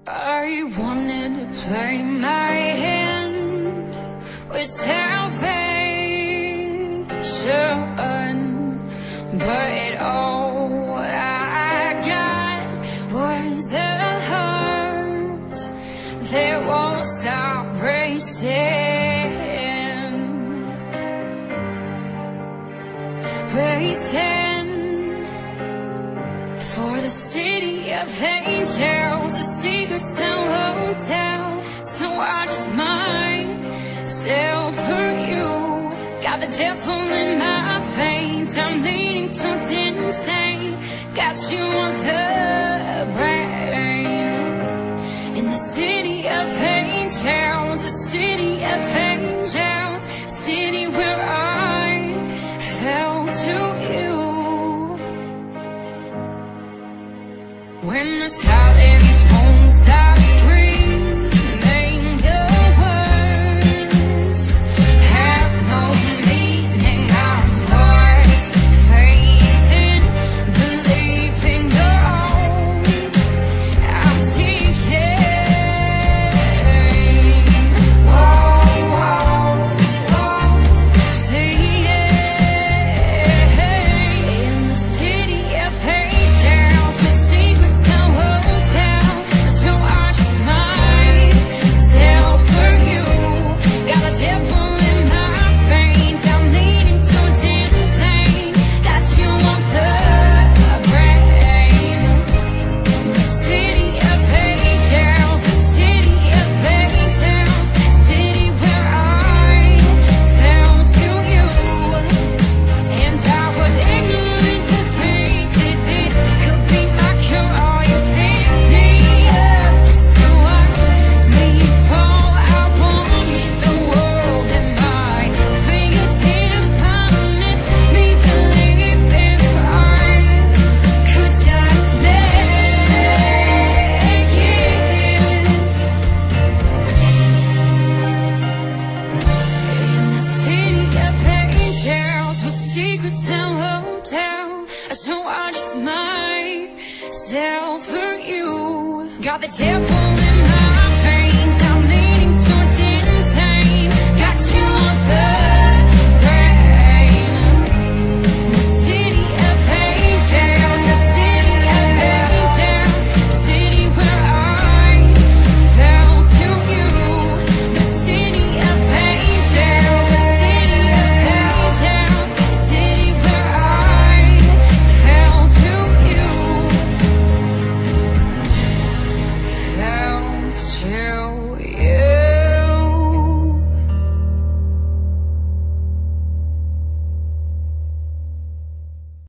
I wanted to play my hand with salvation, but all I got was a heart that won't stop racing, racing for the city of angels, a secret hotel. So I just myself for you. Got the devil in my veins, I'm leaning towards insane. Got you on the brain. In the city of angels, a city of angels, a city where I fell to you. When the silence won't stop screaming, the words have no meaning. I'm lost, faith in, believing all I'm seeking. Whoa, whoa, whoa, see it. In the city of angels, the secrets of hotel. So I just myself for you. Got the devil in my veins, I'm leaning towards insane. Got you on the brain. The city of angels, the city of angels, city where I fell to you. And I was ignorant to think that this could be my cure. All you pick me up just to watch me fall. I wanted the world at my fingertips, promise me believe if I could just make it. In the city of angels, with secrets and hotel. So I just myself for you. Got the devil in